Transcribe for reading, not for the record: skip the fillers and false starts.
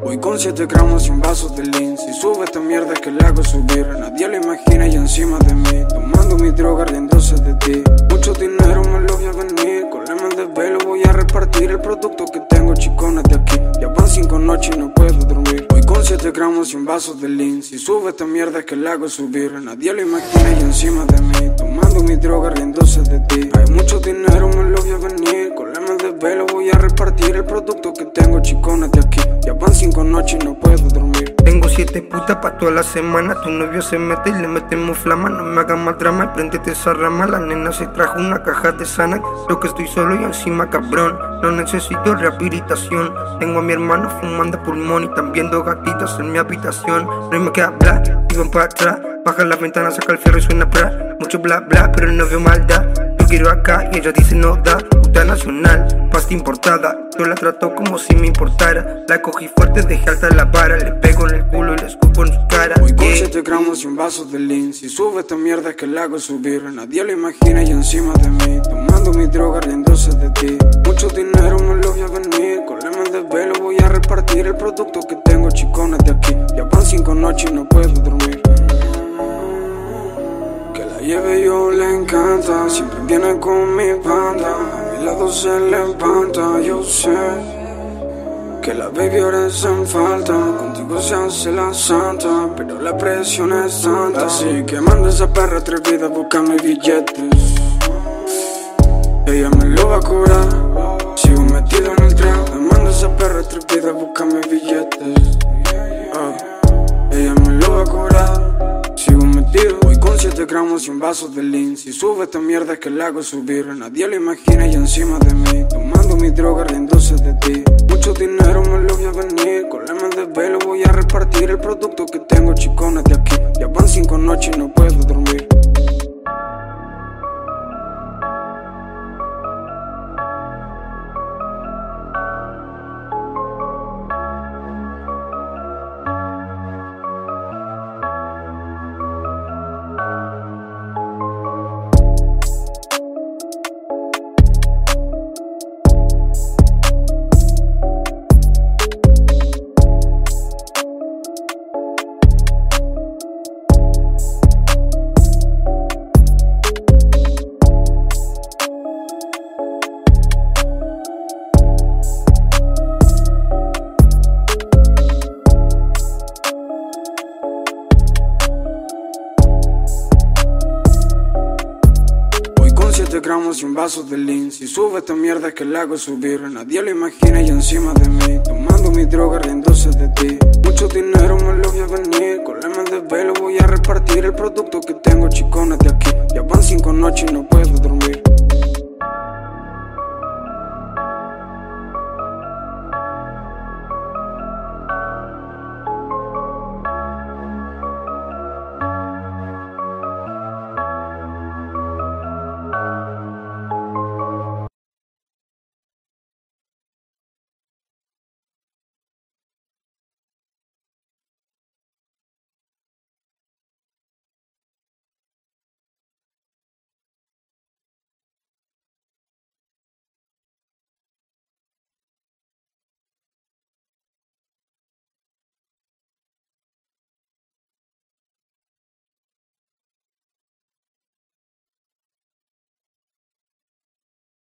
Voy con 7 gramos y un vaso de lean. Si sube esta mierda es que la hago subir. Nadie lo imagina y encima de mí, tomando mi droga riéndose de ti. Mucho dinero me lo voy a venir. Con lemas de velo voy a repartir el producto que tengo, chiconas de aquí. Ya van 5 noches y no puedo dormir. Voy con 7 gramos y un vaso de lean. Si sube esta mierda es que la hago subir. Nadie lo imagina y encima de mí, tomando mi droga riéndose de ti. Hay mucho dinero me lo voy a venir. Con lemas de velo voy a repartir el producto que tengo, chiconas de aquí. Ya van 5 noches y no puedo dormir. Tengo 7 putas pa' toda la semana. Tu novio se mete y le metemos flama. No me hagas más drama y préndete esa rama. La nena se trajo una caja de sana. Creo que estoy solo y encima cabrón. No necesito rehabilitación. Tengo a mi hermano fumando pulmón y también 2 gatitas en mi habitación. No hay más que hablar, y van para atrás. Baja la ventana, saca el fierro y suena pra. Mucho bla bla, pero no veo maldad. Yo quiero acá y ella dice no da. Puta nacional, pasta importada. Yo la trato como si me importara. La cogí fuerte, dejé alta la vara. Le pego en el culo y le escupo en su cara. Voy con 7 gramos y un vaso de lean. Si sube esta mierda es que la hago subir. Nadie lo imagina y encima de mí, tomando mi droga riéndose de ti. Mucho dinero me lo voy a venir. Con lemas de velo voy a repartir el producto que tengo, chiconas de aquí. Ya van 5 noches y no puedo dormir. Que la lleve yo le encanta, siempre viene con mi banda. A mi lado se levanta, yo sé que la baby ahora es en falta. Contigo se hace la santa, pero la presión es tanta. Así que manda esa perra atrevida, búscame billetes. Ella me lo va a cobrar, sigo metido en el trap. Me manda esa perra atrevida, búscame billetes. Ella me lo va a cobrar, sigo metido. Voy con 7 gramos y un vaso de lean. Si sube esta mierda es que la hago subir. Nadie lo imagina y encima de mí, tomando mi droga riéndose de ti. Mucho dinero me lo voy a venir. Con lemas de velo voy a repartir el producto que tengo, chiconas de aquí. Ya van 5 noches y no puedo dormir. Gramos y un vaso de lean. Si sube esta mierda es que la hago subir. Nadie lo imagina y encima de mí, tomando mi droga riéndose de ti. Mucho dinero me lo voy a venir. Con lemas de velo voy a repartir el producto que